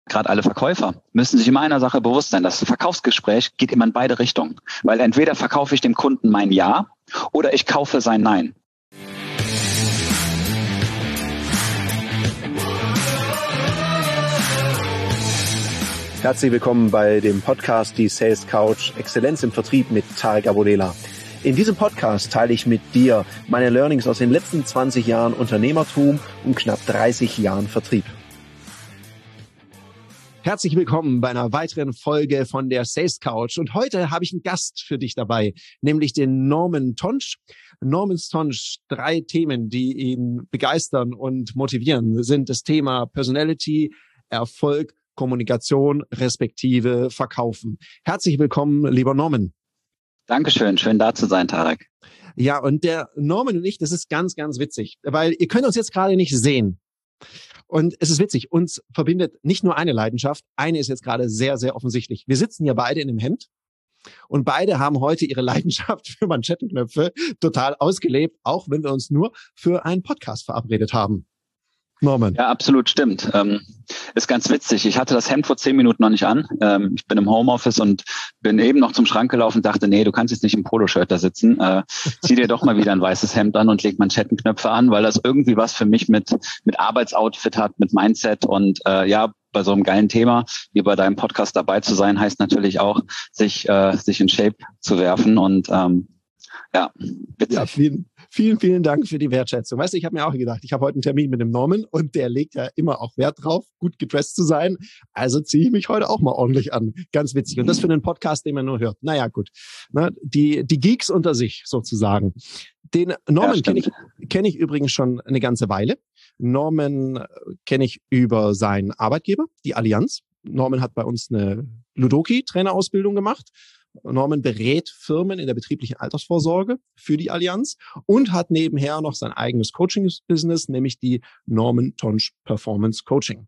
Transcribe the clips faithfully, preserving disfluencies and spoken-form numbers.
gerade alle Verkäufer müssen sich immer einer Sache bewusst sein. Das Verkaufsgespräch geht immer in beide Richtungen. Weil entweder verkaufe ich dem Kunden mein Ja oder ich kaufe sein Nein. Herzlich willkommen bei dem Podcast Die Sales Couch Exzellenz im Vertrieb mit Tarek Abodela. In diesem Podcast teile ich mit dir meine Learnings aus den letzten zwanzig Jahren Unternehmertum und knapp dreißig Jahren Vertrieb. Herzlich willkommen bei einer weiteren Folge von der Sales Couch. Und heute habe ich einen Gast für dich dabei, nämlich den Norman Tonsch. Norman Tonsch, drei Themen, die ihn begeistern und motivieren, sind das Thema Personality, Erfolg, Kommunikation respektive Verkaufen. Herzlich willkommen, lieber Norman. Dankeschön, schön da zu sein, Tarek. Ja, und der Norman und ich, das ist ganz, ganz witzig, weil ihr könnt uns jetzt gerade nicht sehen. Und es ist witzig, uns verbindet nicht nur eine Leidenschaft, eine ist jetzt gerade sehr, sehr offensichtlich. Wir sitzen ja beide in einem Hemd und beide haben heute ihre Leidenschaft für Manschettenknöpfe total ausgelebt, auch wenn wir uns nur für einen Podcast verabredet haben. Norman. Ja, absolut stimmt. Ähm, ist ganz witzig. Ich hatte das Hemd vor zehn Minuten noch nicht an. Ähm, ich bin im Homeoffice und bin eben noch zum Schrank gelaufen und dachte, nee, du kannst jetzt nicht im Poloshirt da sitzen. Äh, zieh dir doch mal wieder ein weißes Hemd an und leg Manschettenknöpfe an, weil das irgendwie was für mich mit mit Arbeitsoutfit hat, mit Mindset und äh, ja, bei so einem geilen Thema wie bei deinem Podcast dabei zu sein, heißt natürlich auch, sich äh, sich in Shape zu werfen und ähm, ja, witzig. Ja, vielen, vielen, vielen Dank für die Wertschätzung. Weißt du, ich habe mir auch gedacht, ich habe heute einen Termin mit dem Norman und der legt ja immer auch Wert drauf, gut gedresst zu sein. Also ziehe ich mich heute auch mal ordentlich an. Ganz witzig. Und das für einen Podcast, den man nur hört. Naja, gut. Na, die, die Geeks unter sich sozusagen. Den Norman ja, kenne ich, kenn ich übrigens schon eine ganze Weile. Norman kenne ich über seinen Arbeitgeber, die Allianz. Norman hat bei uns eine Ludoki-Trainerausbildung gemacht. Norman berät Firmen in der betrieblichen Altersvorsorge für die Allianz und hat nebenher noch sein eigenes Coaching-Business, nämlich die Norman Tonsch Performance Coaching.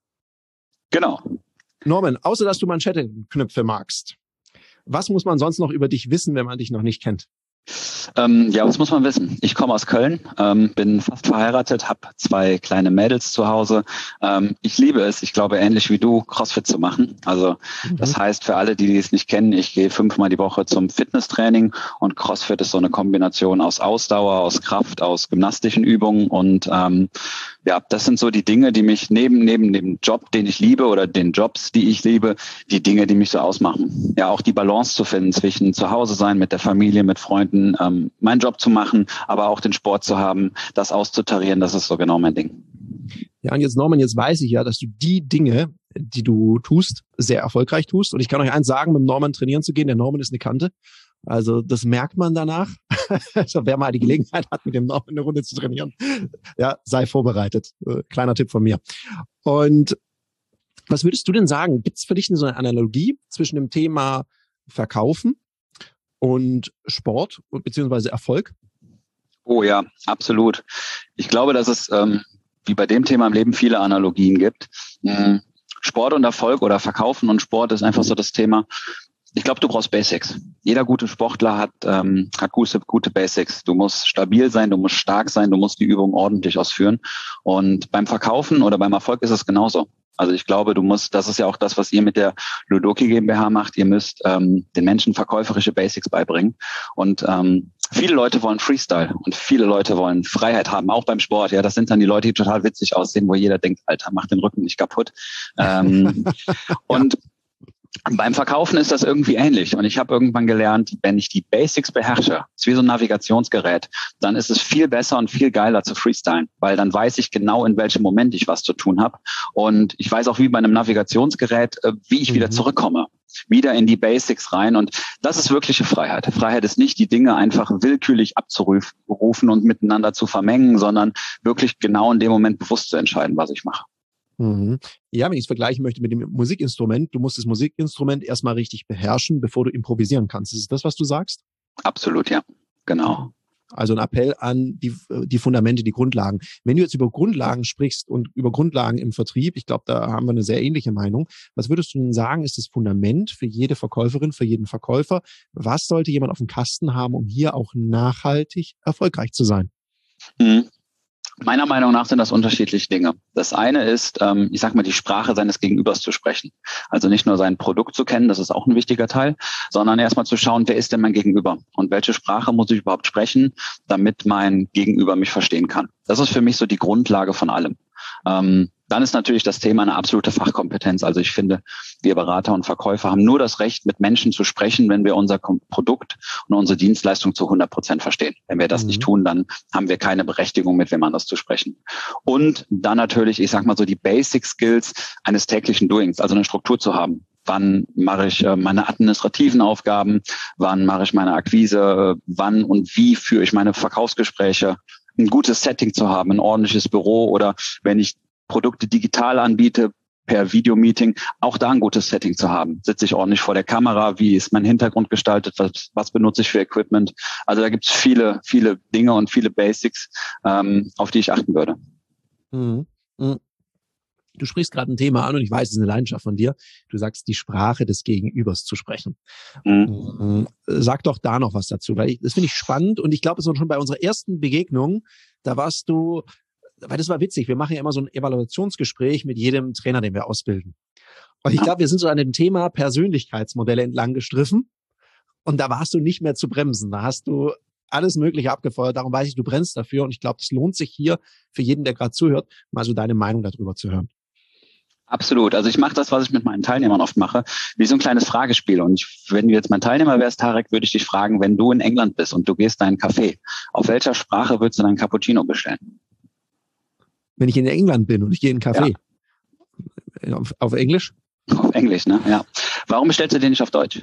Genau. Norman, außer dass du Manschettenknöpfe magst, was muss man sonst noch über dich wissen, wenn man dich noch nicht kennt? Ähm, ja, was muss man wissen? Ich komme aus Köln, ähm, bin fast verheiratet, habe zwei kleine Mädels zu Hause. Ähm, ich liebe es, ich glaube ähnlich wie du, CrossFit zu machen. Also mhm. Das heißt, für alle, die es nicht kennen, ich gehe fünfmal die Woche zum Fitnesstraining und CrossFit ist so eine Kombination aus Ausdauer, aus Kraft, aus gymnastischen Übungen und ähm, ja, das sind so die Dinge, die mich neben neben dem Job, den ich liebe oder den Jobs, die ich liebe, die Dinge, die mich so ausmachen. Ja, auch die Balance zu finden zwischen zu Hause sein, mit der Familie, mit Freunden, ähm, meinen Job zu machen, aber auch den Sport zu haben, das auszutarieren, das ist so genau mein Ding. Ja, und jetzt Norman, jetzt weiß ich ja, dass du die Dinge, die du tust, sehr erfolgreich tust. Und ich kann euch eins sagen, mit dem Norman trainieren zu gehen, der Norman ist eine Kante. Also das merkt man danach. Also wer mal die Gelegenheit hat, mit dem Norman eine Runde zu trainieren, ja, sei vorbereitet. Kleiner Tipp von mir. Und was würdest du denn sagen? Gibt es für dich so eine Analogie zwischen dem Thema Verkaufen und Sport beziehungsweise Erfolg? Oh ja, absolut. Ich glaube, dass es ähm, wie bei dem Thema im Leben viele Analogien gibt. Mhm. Sport und Erfolg oder Verkaufen und Sport ist einfach so das Thema. Ich glaube, du brauchst Basics. Jeder gute Sportler hat ähm, hat gute, gute Basics. Du musst stabil sein, du musst stark sein, du musst die Übung ordentlich ausführen. Und beim Verkaufen oder beim Erfolg ist es genauso. Also ich glaube, du musst, das ist ja auch das, was ihr mit der Ludoki GmbH macht, ihr müsst ähm, den Menschen verkäuferische Basics beibringen. Und ähm, viele Leute wollen Freestyle und viele Leute wollen Freiheit haben, auch beim Sport. Ja, das sind dann die Leute, die total witzig aussehen, wo jeder denkt, Alter, mach den Rücken nicht kaputt. Ähm, und beim Verkaufen ist das irgendwie ähnlich und ich habe irgendwann gelernt, wenn ich die Basics beherrsche, ist wie so ein Navigationsgerät, dann ist es viel besser und viel geiler zu freestylen, weil dann weiß ich genau, in welchem Moment ich was zu tun habe und ich weiß auch wie bei einem Navigationsgerät, wie ich mhm. wieder zurückkomme, wieder in die Basics rein und das ist wirkliche Freiheit. Freiheit ist nicht, die Dinge einfach willkürlich abzurufen und miteinander zu vermengen, sondern wirklich genau in dem Moment bewusst zu entscheiden, was ich mache. Ja, wenn ich es vergleichen möchte mit dem Musikinstrument, du musst das Musikinstrument erstmal richtig beherrschen, bevor du improvisieren kannst. Ist das, was du sagst? Absolut, ja. Genau. Also ein Appell an die, die Fundamente, die Grundlagen. Wenn du jetzt über Grundlagen sprichst und über Grundlagen im Vertrieb, ich glaube, da haben wir eine sehr ähnliche Meinung. Was würdest du denn sagen, ist das Fundament für jede Verkäuferin, für jeden Verkäufer? Was sollte jemand auf dem Kasten haben, um hier auch nachhaltig erfolgreich zu sein? Mhm. Meiner Meinung nach sind das unterschiedliche Dinge. Das eine ist, ähm, ich sag mal, die Sprache seines Gegenübers zu sprechen. Also nicht nur sein Produkt zu kennen, das ist auch ein wichtiger Teil, sondern erstmal zu schauen, wer ist denn mein Gegenüber und welche Sprache muss ich überhaupt sprechen, damit mein Gegenüber mich verstehen kann. Das ist für mich so die Grundlage von allem. Ähm, dann ist natürlich das Thema eine absolute Fachkompetenz. Also ich finde, wir Berater und Verkäufer haben nur das Recht, mit Menschen zu sprechen, wenn wir unser Produkt und unsere Dienstleistung zu hundert Prozent verstehen. Wenn wir das mhm. nicht tun, dann haben wir keine Berechtigung, mit wem anders zu sprechen. Und dann natürlich, ich sag mal so, die Basic Skills eines täglichen Doings, also eine Struktur zu haben. Wann mache ich äh, meine administrativen Aufgaben? Wann mache ich meine Akquise? Wann und wie führe ich meine Verkaufsgespräche? Ein gutes Setting zu haben, ein ordentliches Büro oder wenn ich Produkte digital anbiete, per Videomeeting, auch da ein gutes Setting zu haben. Sitze ich ordentlich vor der Kamera? Wie ist mein Hintergrund gestaltet? Was, was benutze ich für Equipment? Also da gibt es viele, viele Dinge und viele Basics, ähm, auf die ich achten würde. Mhm. Du sprichst gerade ein Thema an und ich weiß, es ist eine Leidenschaft von dir. Du sagst, die Sprache des Gegenübers zu sprechen. Mhm. Sag doch da noch was dazu, weil ich, das finde ich spannend und ich glaube, es war schon bei unserer ersten Begegnung, da warst du, weil das war witzig, wir machen ja immer so ein Evaluationsgespräch mit jedem Trainer, den wir ausbilden. Und ich glaube, wir sind so an dem Thema Persönlichkeitsmodelle entlang gestriffen und da warst du nicht mehr zu bremsen. Da hast du alles Mögliche abgefeuert. Darum weiß ich, du brennst dafür und ich glaube, es lohnt sich hier für jeden, der gerade zuhört, mal so deine Meinung darüber zu hören. Absolut. Also ich mache das, was ich mit meinen Teilnehmern oft mache, wie so ein kleines Fragespiel. Und ich, wenn du jetzt mein Teilnehmer wärst, Tarek, würde ich dich fragen, wenn du in England bist und du gehst in einen Café, auf welcher Sprache würdest du deinen Cappuccino bestellen? Wenn ich in England bin und ich gehe in einen Café. Ja. Auf, auf Englisch? Auf Englisch, ne? Ja. Warum bestellst du den nicht auf Deutsch?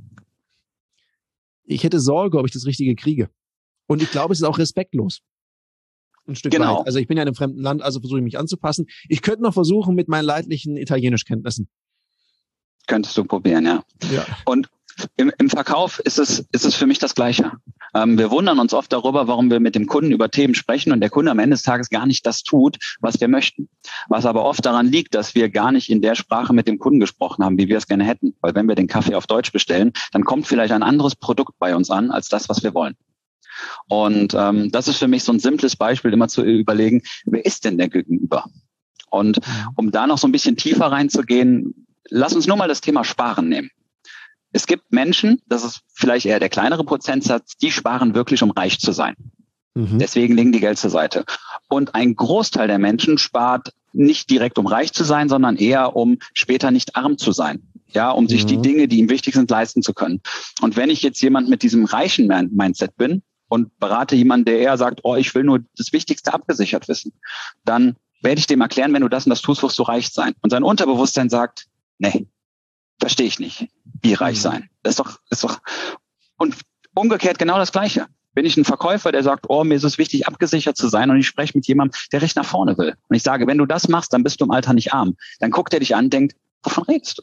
Ich hätte Sorge, ob ich das Richtige kriege. Und ich glaube, es ist auch respektlos. Ein Stück genau. weit. Also ich bin ja in einem fremden Land, also versuche ich mich anzupassen. Ich könnte noch versuchen mit meinen leidlichen Italienischkenntnissen. Könntest du probieren, ja. ja. Und im, im Verkauf ist es, ist es für mich das Gleiche. Ähm, wir wundern uns oft darüber, warum wir mit dem Kunden über Themen sprechen und der Kunde am Ende des Tages gar nicht das tut, was wir möchten. Was aber oft daran liegt, dass wir gar nicht in der Sprache mit dem Kunden gesprochen haben, wie wir es gerne hätten. Weil wenn wir den Kaffee auf Deutsch bestellen, dann kommt vielleicht ein anderes Produkt bei uns an, als das, was wir wollen. Und ähm, das ist für mich so ein simples Beispiel, immer zu überlegen, wer ist denn der Gegenüber? Und um da noch so ein bisschen tiefer reinzugehen, lass uns nur mal das Thema Sparen nehmen. Es gibt Menschen, das ist vielleicht eher der kleinere Prozentsatz, die sparen wirklich, um reich zu sein. Mhm. Deswegen legen die Geld zur Seite. Und ein Großteil der Menschen spart nicht direkt, um reich zu sein, sondern eher, um später nicht arm zu sein. Ja, um mhm. sich die Dinge, die ihm wichtig sind, leisten zu können. Und wenn ich jetzt jemand mit diesem reichen Mindset bin und berate jemanden, der eher sagt, oh, ich will nur das Wichtigste abgesichert wissen, dann werde ich dem erklären, wenn du das und das tust, wirst du reich sein. Und sein Unterbewusstsein sagt, nee, verstehe ich nicht. Wie reich sein? Das ist doch, ist doch, und umgekehrt genau das Gleiche. Bin ich ein Verkäufer, der sagt, oh, mir ist es wichtig, abgesichert zu sein und ich spreche mit jemandem, der recht nach vorne will. Und ich sage, wenn du das machst, dann bist du im Alter nicht arm. Dann guckt er dich an und denkt, wovon redest du?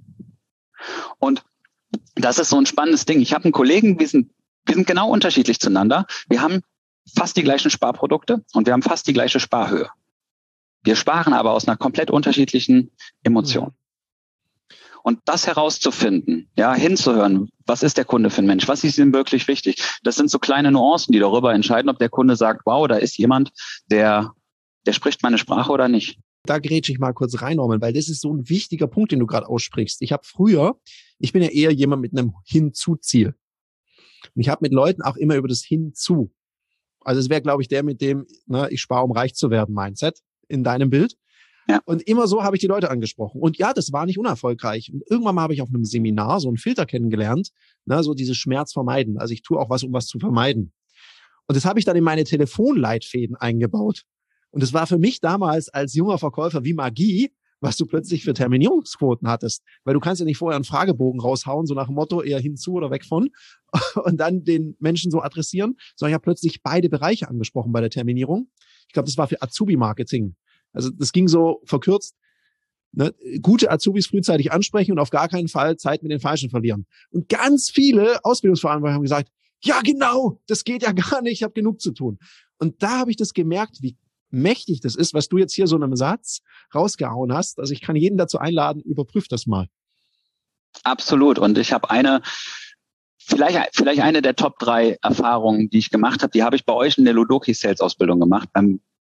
Und das ist so ein spannendes Ding. Ich habe einen Kollegen, wir sind, wir sind genau unterschiedlich zueinander. Wir haben fast die gleichen Sparprodukte und wir haben fast die gleiche Sparhöhe. Wir sparen aber aus einer komplett unterschiedlichen Emotion. Und das herauszufinden, ja, hinzuhören, was ist der Kunde für ein Mensch, was ist ihm wirklich wichtig, das sind so kleine Nuancen, die darüber entscheiden, ob der Kunde sagt, wow, da ist jemand, der, der spricht meine Sprache oder nicht. Da grätsche ich mal kurz rein, Norman, weil das ist so ein wichtiger Punkt, den du gerade aussprichst. Ich habe früher, ich bin ja eher jemand mit einem Hinzu-Ziel. Und ich habe mit Leuten auch immer über das Hinzu. Also es wäre, glaube ich, der mit dem, ne, ich spare, um reich zu werden, Mindset in deinem Bild. Ja. Und immer so habe ich die Leute angesprochen. Und ja, das war nicht unerfolgreich. Und irgendwann mal habe ich auf einem Seminar so einen Filter kennengelernt, ne, so dieses Schmerz vermeiden. Also ich tue auch was, um was zu vermeiden. Und das habe ich dann in meine Telefonleitfäden eingebaut. Und das war für mich damals als junger Verkäufer wie Magie, was du plötzlich für Terminierungsquoten hattest. Weil du kannst ja nicht vorher einen Fragebogen raushauen, so nach dem Motto eher hinzu oder weg von, und dann den Menschen so adressieren, sondern ich habe plötzlich beide Bereiche angesprochen bei der Terminierung. Ich glaube, das war für Azubi-Marketing. Also das ging so verkürzt, ne, gute Azubis frühzeitig ansprechen und auf gar keinen Fall Zeit mit den Falschen verlieren. Und ganz viele Ausbildungsverantwortliche haben gesagt, ja genau, das geht ja gar nicht, ich habe genug zu tun. Und da habe ich das gemerkt, wie mächtig das ist, was du jetzt hier so in einem Satz rausgehauen hast. Also ich kann jeden dazu einladen, überprüf das mal. Absolut. Und ich habe eine, vielleicht, vielleicht eine der Top drei Erfahrungen, die ich gemacht habe, die habe ich bei euch in der Ludoki Sales Ausbildung gemacht, beim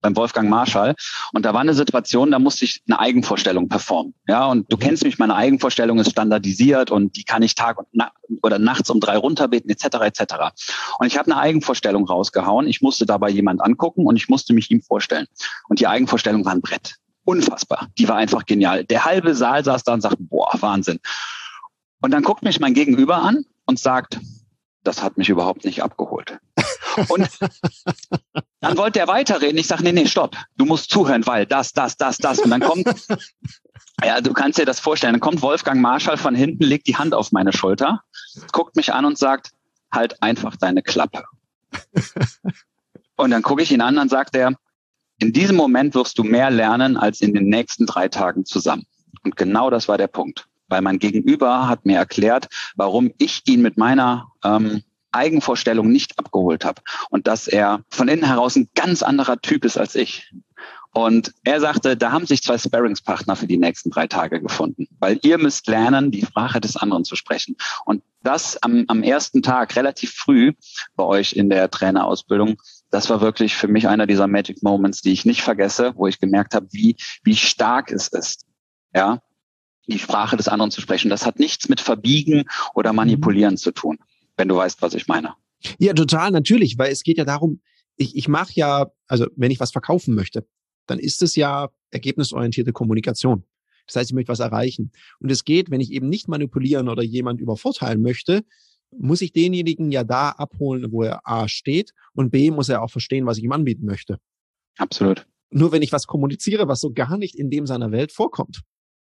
beim Wolfgang Marschall. Und da war eine Situation, da musste ich eine Eigenvorstellung performen. Ja, und du kennst mich, meine Eigenvorstellung ist standardisiert und die kann ich Tag und na- oder nachts um drei runterbeten, et cetera et cetera. Und ich habe eine Eigenvorstellung rausgehauen. Ich musste dabei jemand angucken und ich musste mich ihm vorstellen. Und die Eigenvorstellung war ein Brett. Unfassbar. Die war einfach genial. Der halbe Saal saß da und sagte, boah, Wahnsinn. Und dann guckt mich mein Gegenüber an und sagt, das hat mich überhaupt nicht abgeholt. Und dann wollte er weiterreden. Ich sage, nee, nee, stopp. Du musst zuhören, weil das, das, das, das. Und dann kommt, ja, du kannst dir das vorstellen, dann kommt Wolfgang Marschall von hinten, legt die Hand auf meine Schulter, guckt mich an und sagt, halt einfach deine Klappe. Und dann gucke ich ihn an, dann sagt er, in diesem Moment wirst du mehr lernen als in den nächsten drei Tagen zusammen. Und genau das war der Punkt. Weil mein Gegenüber hat mir erklärt, warum ich ihn mit meiner ähm, Eigenvorstellung nicht abgeholt habe. Und dass er von innen heraus ein ganz anderer Typ ist als ich. Und er sagte, da haben sich zwei Sparringspartner für die nächsten drei Tage gefunden. Weil ihr müsst lernen, die Sprache des anderen zu sprechen. Und das am, am ersten Tag, relativ früh bei euch in der Trainerausbildung, das war wirklich für mich einer dieser Magic Moments, die ich nicht vergesse, wo ich gemerkt habe, wie, wie stark es ist, ja, die Sprache des anderen zu sprechen. Das hat nichts mit Verbiegen oder Manipulieren zu tun, wenn du weißt, was ich meine. Ja, total, natürlich, weil es geht ja darum, ich, ich mache ja, also wenn ich was verkaufen möchte, dann ist es ja ergebnisorientierte Kommunikation. Das heißt, ich möchte was erreichen. Und es geht, wenn ich eben nicht manipulieren oder jemand übervorteilen möchte, muss ich denjenigen ja da abholen, wo er A steht und B muss er auch verstehen, was ich ihm anbieten möchte. Absolut. Nur wenn ich was kommuniziere, was so gar nicht in dem seiner Welt vorkommt,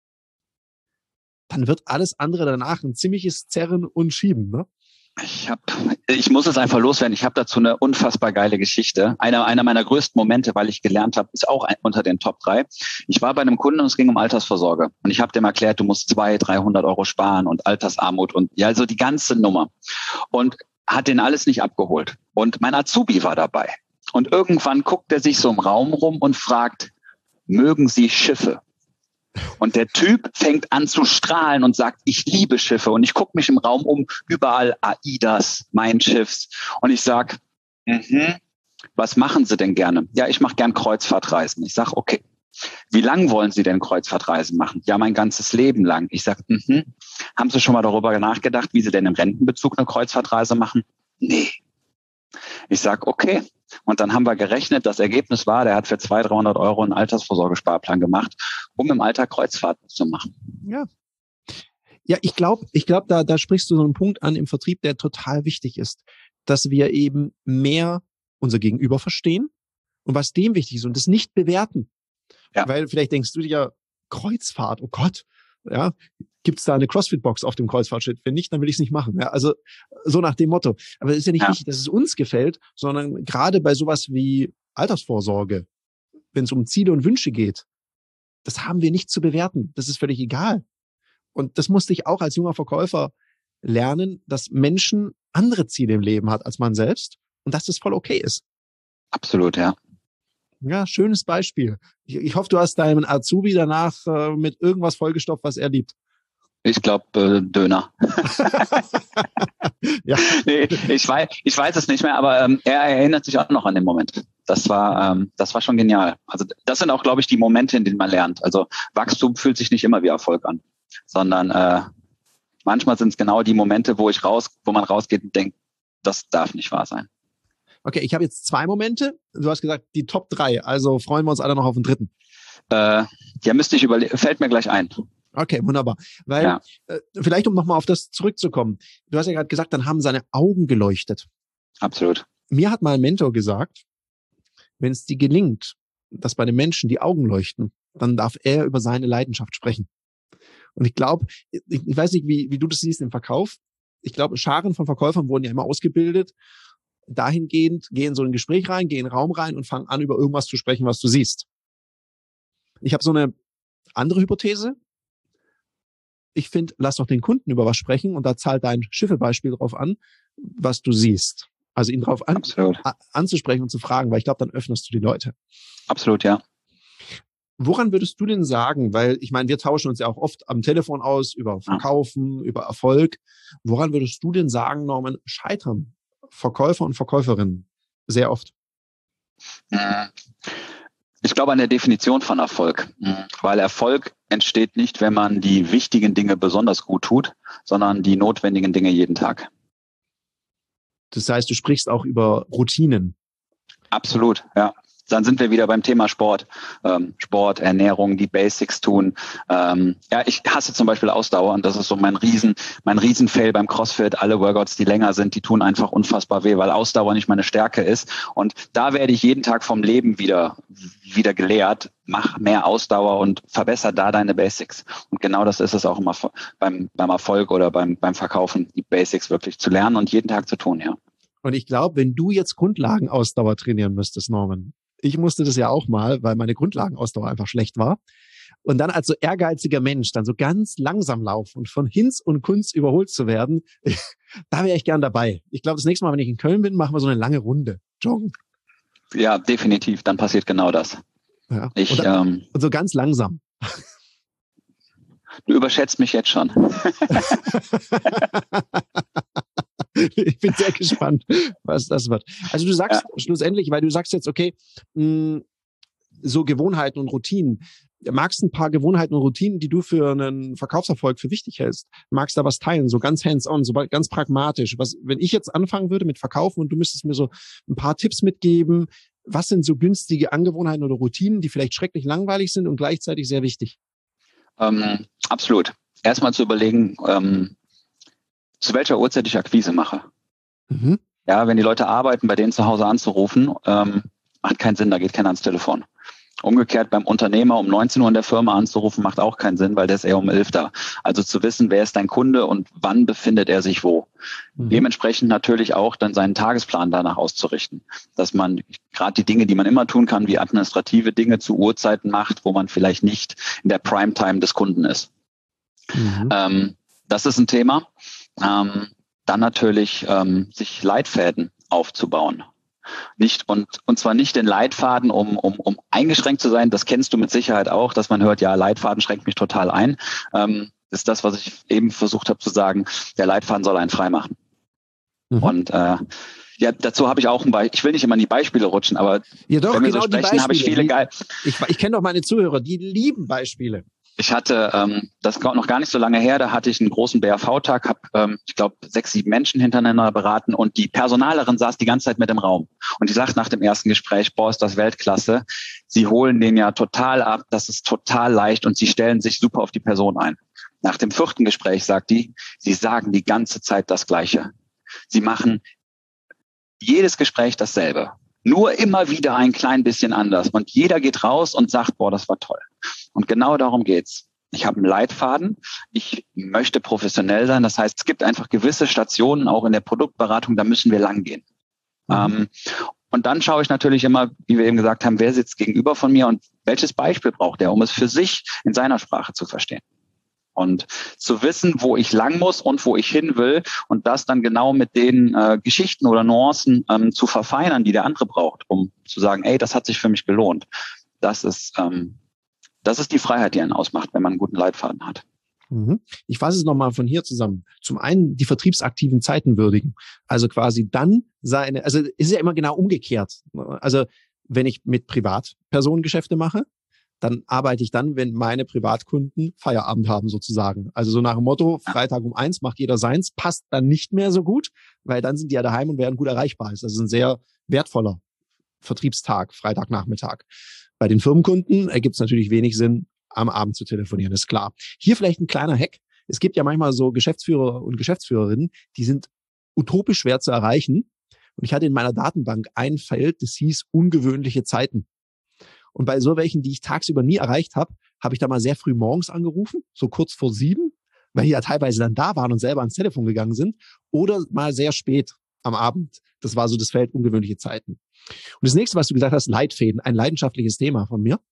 dann wird alles andere danach ein ziemliches Zerren und Schieben, ne? Ich hab, ich muss es einfach loswerden. Ich habe dazu eine unfassbar geile Geschichte. Einer, einer meiner größten Momente, weil ich gelernt habe, ist auch ein, unter den Top drei. Ich war bei einem Kunden und es ging um Altersvorsorge. Und ich habe dem erklärt, du musst zweihundert, dreihundert Euro sparen und Altersarmut und ja, also die ganze Nummer. Und hat den alles nicht abgeholt. Und mein Azubi war dabei. Und irgendwann guckt er sich so im Raum rum und fragt, mögen Sie Schiffe? Und der Typ fängt an zu strahlen und sagt, ich liebe Schiffe. Und ich gucke mich im Raum um, überall AIDAs, Mein Schiffs. Und ich sag, mhm, was machen Sie denn gerne? Ja, ich mache gern Kreuzfahrtreisen. Ich sag, okay, wie lang wollen Sie denn Kreuzfahrtreisen machen? Ja, mein ganzes Leben lang. Ich sag, mhm, haben Sie schon mal darüber nachgedacht, wie Sie denn im Rentenbezug eine Kreuzfahrtreise machen? Nee. Ich sag, okay. Und dann haben wir gerechnet, das Ergebnis war, der hat für zweihundert, dreihundert Euro einen Altersvorsorgesparplan gemacht, um im Alter Kreuzfahrten zu machen. Ja. Ja, ich glaube, ich glaube, da, da sprichst du so einen Punkt an im Vertrieb, der total wichtig ist, dass wir eben mehr unser Gegenüber verstehen und was dem wichtig ist und das nicht bewerten. Ja. Weil vielleicht denkst du dir ja, Kreuzfahrt, oh Gott, ja, gibt's da eine CrossFit-Box auf dem Kreuzfahrtschiff? Wenn nicht, dann will ich es nicht machen. Ja, also so nach dem Motto. Aber es ist ja nicht ja. wichtig, dass es uns gefällt, sondern gerade bei sowas wie Altersvorsorge, wenn es um Ziele und Wünsche geht, das haben wir nicht zu bewerten. Das ist völlig egal. Und das musste ich auch als junger Verkäufer lernen, dass Menschen andere Ziele im Leben hat als man selbst und dass das voll okay ist. Absolut, ja. Ja, schönes Beispiel. Ich, ich hoffe, du hast deinen Azubi danach äh, mit irgendwas vollgestopft, was er liebt. Ich glaube, äh, Döner. ja. Nee, ich weiß, ich weiß es nicht mehr, aber ähm, er erinnert sich auch noch an den Moment. Das war, ähm, das war schon genial. Also das sind auch, glaube ich, die Momente, in denen man lernt. Also Wachstum fühlt sich nicht immer wie Erfolg an, sondern äh, manchmal sind es genau die Momente, wo ich raus, wo man rausgeht und denkt, das darf nicht wahr sein. Okay, ich habe jetzt zwei Momente. Du hast gesagt, die Top drei. Also freuen wir uns alle noch auf den dritten. Äh, ja, müsste ich überlegen. Fällt mir gleich ein. Okay, wunderbar. Weil, ja. äh, vielleicht um nochmal auf das zurückzukommen. Du hast ja gerade gesagt, dann haben seine Augen geleuchtet. Absolut. Mir hat mal ein Mentor gesagt, wenn es dir gelingt, dass bei den Menschen die Augen leuchten, dann darf er über seine Leidenschaft sprechen. Und ich glaube, ich, ich weiß nicht, wie, wie du das siehst im Verkauf. Ich glaube, Scharen von Verkäufern wurden ja immer ausgebildet. Dahingehend, geh in so ein Gespräch rein, geh in den Raum rein und fang an, über irgendwas zu sprechen, was du siehst. Ich habe so eine andere Hypothese. Ich finde, lass doch den Kunden über was sprechen und da zahlt dein Schiffebeispiel drauf an, was du siehst. Also ihn drauf an, a, anzusprechen und zu fragen, weil ich glaube, dann öffnest du die Leute. Absolut, ja. Woran würdest du denn sagen, weil ich meine, wir tauschen uns ja auch oft am Telefon aus über Verkaufen, ja. über Erfolg. Woran würdest du denn sagen, Norman, scheitern Verkäufer und Verkäuferinnen sehr oft? Ich glaube an der Definition von Erfolg, weil Erfolg entsteht nicht, wenn man die wichtigen Dinge besonders gut tut, sondern die notwendigen Dinge jeden Tag. Das heißt, du sprichst auch über Routinen. Absolut, ja. Dann sind wir wieder beim Thema Sport. Ähm, Sport, Ernährung, die Basics tun. Ähm, ja, ich hasse zum Beispiel Ausdauer und das ist so mein Riesen, mein Riesenfail beim CrossFit. Alle Workouts, die länger sind, die tun einfach unfassbar weh, weil Ausdauer nicht meine Stärke ist. Und da werde ich jeden Tag vom Leben wieder, wieder gelehrt. Mach mehr Ausdauer und verbessere da deine Basics. Und genau das ist es auch immer beim, beim Erfolg oder beim, beim Verkaufen, die Basics wirklich zu lernen und jeden Tag zu tun, ja. Und ich glaube, wenn du jetzt Grundlagenausdauer trainieren müsstest, Norman, ich musste das ja auch mal, weil meine Grundlagenausdauer einfach schlecht war. Und dann als so ehrgeiziger Mensch dann so ganz langsam laufen und von Hinz und Kunz überholt zu werden, da wäre ich gern dabei. Ich glaube, das nächste Mal, wenn ich in Köln bin, machen wir so eine lange Runde. Joggen. Ja, definitiv. Dann passiert genau das. Ja. Ich, und, dann, ähm, und so ganz langsam. Du überschätzt mich jetzt schon. Ich bin sehr gespannt, was das wird. Also du sagst ja. schlussendlich, weil du sagst jetzt, okay, mh, so Gewohnheiten und Routinen. Magst ein paar Gewohnheiten und Routinen, die du für einen Verkaufserfolg für wichtig hältst? Magst da was teilen, so ganz hands-on, so ganz pragmatisch? Was, wenn ich jetzt anfangen würde mit Verkaufen und du müsstest mir so ein paar Tipps mitgeben, was sind so günstige Angewohnheiten oder Routinen, die vielleicht schrecklich langweilig sind und gleichzeitig sehr wichtig? Ähm, absolut. Erstmal zu überlegen, ähm, zu welcher Uhrzeit ich Akquise mache. Mhm. Ja, wenn die Leute arbeiten, bei denen zu Hause anzurufen, ähm, macht keinen Sinn, da geht keiner ans Telefon. Umgekehrt beim Unternehmer um neunzehn Uhr in der Firma anzurufen, macht auch keinen Sinn, weil der ist eher um elf da. Also zu wissen, wer ist dein Kunde und wann befindet er sich wo. Mhm. Dementsprechend natürlich auch dann seinen Tagesplan danach auszurichten. Dass man gerade die Dinge, die man immer tun kann, wie administrative Dinge zu Uhrzeiten macht, wo man vielleicht nicht in der Primetime des Kunden ist. Mhm. Ähm, das ist ein Thema. Ähm, dann natürlich ähm, sich Leitfäden aufzubauen. Nicht und und zwar nicht den Leitfaden, um um um eingeschränkt zu sein. Das kennst du mit Sicherheit auch, dass man hört, ja, Leitfaden schränkt mich total ein. Ähm, ist das, was ich eben versucht habe zu sagen. Der Leitfaden soll einen frei machen. Mhm. Und äh, ja, dazu habe ich auch ein Beispiel. Ich will nicht immer in die Beispiele rutschen, aber ja, doch, wenn wir genau so sprechen, habe ich viele geil. Ich, ich kenne doch meine Zuhörer, die lieben Beispiele. Ich hatte, ähm, das noch gar nicht so lange her, da hatte ich einen großen B R V-Tag, habe, ähm, ich glaube, sechs, sieben Menschen hintereinander beraten und die Personalerin saß die ganze Zeit mit im Raum. Und die sagt nach dem ersten Gespräch, boah, ist das Weltklasse. Sie holen den ja total ab, das ist total leicht und sie stellen sich super auf die Person ein. Nach dem vierten Gespräch sagt die, sie sagen die ganze Zeit das Gleiche. Sie machen jedes Gespräch dasselbe. Nur immer wieder ein klein bisschen anders. Und jeder geht raus und sagt, boah, das war toll. Und genau darum geht's. Ich habe einen Leitfaden. Ich möchte professionell sein. Das heißt, es gibt einfach gewisse Stationen, auch in der Produktberatung, da müssen wir lang gehen. Mhm. Ähm, und dann schaue ich natürlich immer, wie wir eben gesagt haben, wer sitzt gegenüber von mir und welches Beispiel braucht er, um es für sich in seiner Sprache zu verstehen. Und zu wissen, wo ich lang muss und wo ich hin will und das dann genau mit den äh, Geschichten oder Nuancen ähm, zu verfeinern, die der andere braucht, um zu sagen, ey, das hat sich für mich gelohnt. Das ist, ähm, das ist die Freiheit, die einen ausmacht, wenn man einen guten Leitfaden hat. Ich fasse es nochmal von hier zusammen. Zum einen die vertriebsaktiven Zeiten würdigen. Also quasi dann seine, also ist ja immer genau umgekehrt. Also wenn ich mit Privatpersonen Geschäfte mache, dann arbeite ich dann, wenn meine Privatkunden Feierabend haben sozusagen. Also so nach dem Motto, Freitag um eins macht jeder seins, passt dann nicht mehr so gut, weil dann sind die ja daheim und werden gut erreichbar. Das ist ein sehr wertvoller Vertriebstag, Freitagnachmittag. Bei den Firmenkunden ergibt es natürlich wenig Sinn, am Abend zu telefonieren, ist klar. Hier vielleicht ein kleiner Hack. Es gibt ja manchmal so Geschäftsführer und Geschäftsführerinnen, die sind utopisch schwer zu erreichen. Und ich hatte in meiner Datenbank ein Feld, das hieß ungewöhnliche Zeiten. Und bei so welchen, die ich tagsüber nie erreicht habe, habe ich da mal sehr früh morgens angerufen, so kurz vor sieben, weil die ja teilweise dann da waren und selber ans Telefon gegangen sind, oder mal sehr spät am Abend. Das war so das Feld ungewöhnliche Zeiten. Und das nächste, was du gesagt hast, Leitfäden, ein leidenschaftliches Thema von mir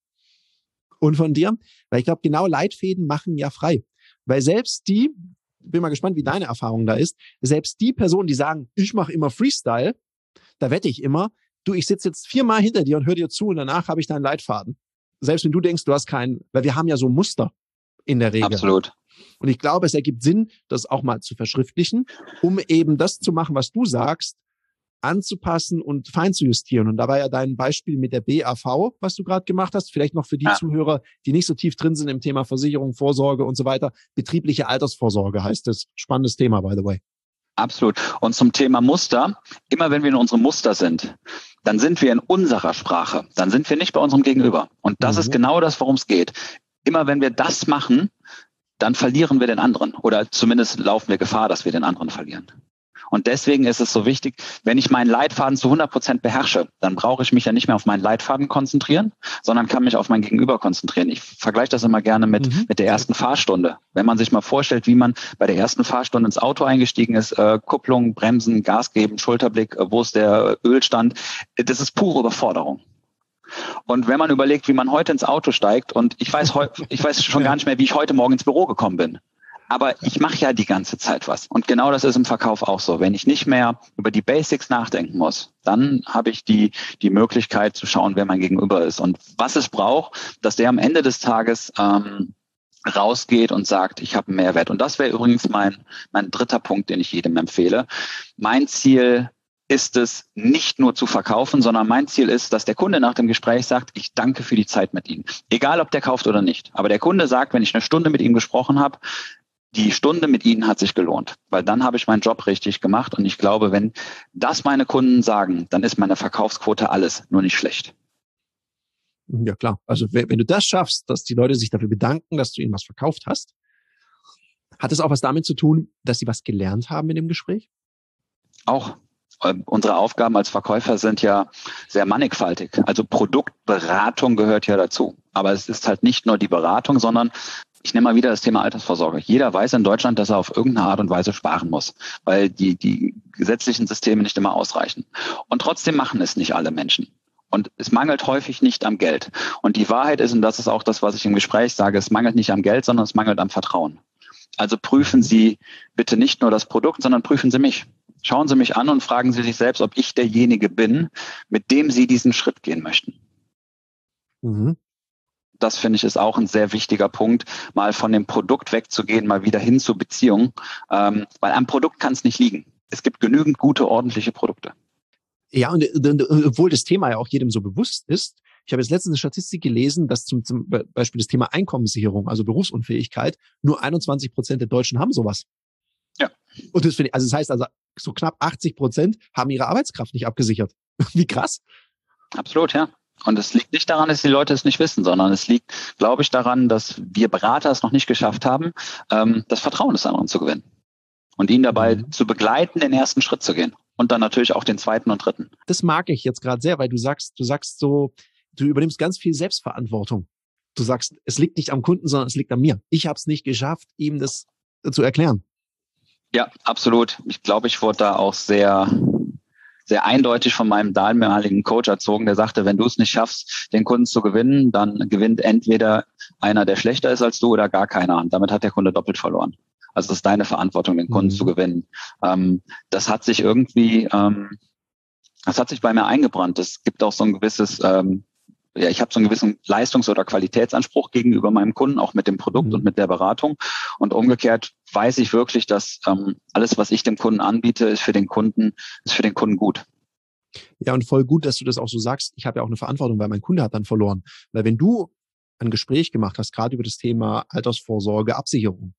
und von dir, weil ich glaube, genau Leitfäden machen ja frei. Weil selbst die, bin mal gespannt, wie deine Erfahrung da ist, selbst die Personen, die sagen, ich mache immer Freestyle, da wette ich immer, du, ich sitze jetzt viermal hinter dir und höre dir zu und danach habe ich deinen Leitfaden. Selbst wenn du denkst, du hast keinen, weil wir haben ja so Muster in der Regel. Absolut. Und ich glaube, es ergibt Sinn, das auch mal zu verschriftlichen, um eben das zu machen, was du sagst, anzupassen und fein zu justieren. Und da war ja dein Beispiel mit der B A V, was du gerade gemacht hast, vielleicht noch für die ja. Zuhörer, die nicht so tief drin sind im Thema Versicherung, Vorsorge und so weiter. Betriebliche Altersvorsorge heißt das. Spannendes Thema, by the way. Absolut. Und zum Thema Muster, immer wenn wir in unserem Muster sind, dann sind wir in unserer Sprache. Dann sind wir nicht bei unserem Gegenüber. Und das mhm. ist genau das, worum es geht. Immer wenn wir das machen, dann verlieren wir den anderen. Oder zumindest laufen wir Gefahr, dass wir den anderen verlieren. Und deswegen ist es so wichtig, wenn ich meinen Leitfaden zu hundert Prozent beherrsche, dann brauche ich mich ja nicht mehr auf meinen Leitfaden konzentrieren, sondern kann mich auf mein Gegenüber konzentrieren. Ich vergleiche das immer gerne mit, mhm. mit der ersten Fahrstunde. Wenn man sich mal vorstellt, wie man bei der ersten Fahrstunde ins Auto eingestiegen ist, äh, Kupplung, Bremsen, Gas geben, Schulterblick, äh, wo ist der Ölstand, das ist pure Überforderung. Und wenn man überlegt, wie man heute ins Auto steigt, und ich weiß, heu, ich weiß schon gar nicht mehr, wie ich heute Morgen ins Büro gekommen bin. Aber ich mache ja die ganze Zeit was. Und genau das ist im Verkauf auch so. Wenn ich nicht mehr über die Basics nachdenken muss, dann habe ich die die Möglichkeit zu schauen, wer mein Gegenüber ist und was es braucht, dass der am Ende des Tages ähm, rausgeht und sagt, ich habe einen Mehrwert. Und das wäre übrigens mein mein dritter Punkt, den ich jedem empfehle. Mein Ziel ist es, nicht nur zu verkaufen, sondern mein Ziel ist, dass der Kunde nach dem Gespräch sagt, ich danke für die Zeit mit Ihnen. Egal, ob der kauft oder nicht. Aber der Kunde sagt, wenn ich eine Stunde mit ihm gesprochen habe, die Stunde mit Ihnen hat sich gelohnt, weil dann habe ich meinen Job richtig gemacht. Und ich glaube, wenn das meine Kunden sagen, dann ist meine Verkaufsquote alles, nur nicht schlecht. Ja, klar. Also wenn du das schaffst, dass die Leute sich dafür bedanken, dass du ihnen was verkauft hast, hat es auch was damit zu tun, dass sie was gelernt haben in dem Gespräch? Auch. Unsere Aufgaben als Verkäufer sind ja sehr mannigfaltig. Also Produktberatung gehört ja dazu. Aber es ist halt nicht nur die Beratung, sondern ich nehme mal wieder das Thema Altersvorsorge. Jeder weiß in Deutschland, dass er auf irgendeine Art und Weise sparen muss, weil die, die gesetzlichen Systeme nicht immer ausreichen. Und trotzdem machen es nicht alle Menschen. Und es mangelt häufig nicht am Geld. Und die Wahrheit ist, und das ist auch das, was ich im Gespräch sage, es mangelt nicht am Geld, sondern es mangelt am Vertrauen. Also prüfen Sie bitte nicht nur das Produkt, sondern prüfen Sie mich. Schauen Sie mich an und fragen Sie sich selbst, ob ich derjenige bin, mit dem Sie diesen Schritt gehen möchten. Mhm. Das finde ich ist auch ein sehr wichtiger Punkt, mal von dem Produkt wegzugehen, mal wieder hin zur Beziehung, ähm, weil am Produkt kann es nicht liegen. Es gibt genügend gute, ordentliche Produkte. Ja, und, und obwohl das Thema ja auch jedem so bewusst ist, ich habe jetzt letztens eine Statistik gelesen, dass zum, zum Beispiel das Thema Einkommenssicherung, also Berufsunfähigkeit, nur einundzwanzig Prozent der Deutschen haben sowas. Ja. Und das finde ich, also das heißt also, so knapp achtzig Prozent haben ihre Arbeitskraft nicht abgesichert. Wie krass. Absolut, ja. Und es liegt nicht daran, dass die Leute es nicht wissen, sondern es liegt, glaube ich, daran, dass wir Berater es noch nicht geschafft haben, ähm, das Vertrauen des anderen zu gewinnen und ihn dabei mhm. zu begleiten, den ersten Schritt zu gehen und dann natürlich auch den zweiten und dritten. Das mag ich jetzt gerade sehr, weil du sagst, du sagst so, du übernimmst ganz viel Selbstverantwortung. Du sagst, es liegt nicht am Kunden, sondern es liegt an mir. Ich habe es nicht geschafft, ihm das zu erklären. Ja, absolut. Ich glaube, ich wurde da auch sehr sehr eindeutig von meinem damaligen Coach erzogen, der sagte, wenn du es nicht schaffst, den Kunden zu gewinnen, dann gewinnt entweder einer, der schlechter ist als du, oder gar keiner. Und damit hat der Kunde doppelt verloren. Also es ist deine Verantwortung, den Kunden mhm. zu gewinnen. Ähm, das hat sich irgendwie, ähm, das hat sich bei mir eingebrannt. Es gibt auch so ein gewisses, ähm, ja, ich habe so einen gewissen Leistungs- oder Qualitätsanspruch gegenüber meinem Kunden, auch mit dem Produkt mhm. und mit der Beratung. Und umgekehrt weiß ich wirklich, dass ähm, alles, was ich dem Kunden anbiete, ist für den Kunden, ist für den Kunden gut. Ja, und voll gut, dass du das auch so sagst. Ich habe ja auch eine Verantwortung, weil mein Kunde hat dann verloren. Weil wenn du ein Gespräch gemacht hast, gerade über das Thema Altersvorsorge, Absicherung,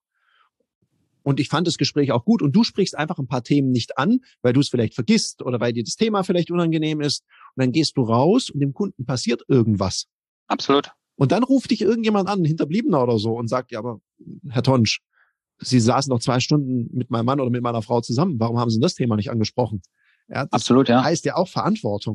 und ich fand das Gespräch auch gut und du sprichst einfach ein paar Themen nicht an, weil du es vielleicht vergisst oder weil dir das Thema vielleicht unangenehm ist. Und dann gehst du raus und dem Kunden passiert irgendwas. Absolut. Und dann ruft dich irgendjemand an, ein Hinterbliebener oder so, und sagt, ja, aber Herr Tonsch, Sie saßen noch zwei Stunden mit meinem Mann oder mit meiner Frau zusammen. Warum haben Sie das Thema nicht angesprochen? Ja, das Absolut, ja. Heißt ja auch Verantwortung.